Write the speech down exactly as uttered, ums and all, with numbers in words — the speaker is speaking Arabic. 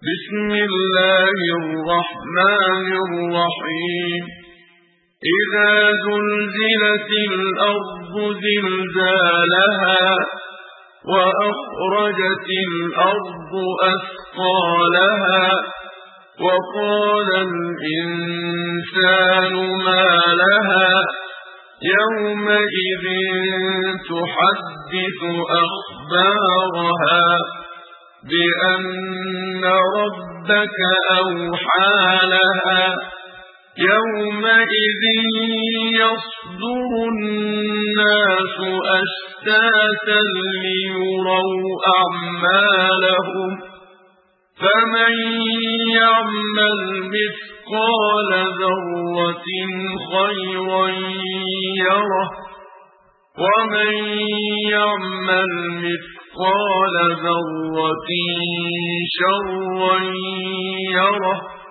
بسم الله الرحمن الرحيم إذا زلزلت الأرض زلزالها وأخرجت الأرض أثقالها وقال الإنسان ما لها يومئذ تحدث أخبارها بأن ربك أوحى لها يومئذ يصدر الناس أشتاتا ليروا أعمالهم فمن يعمل مثقال ذرة خيرا يره ومن يعمل مثقال ذرة شرا يره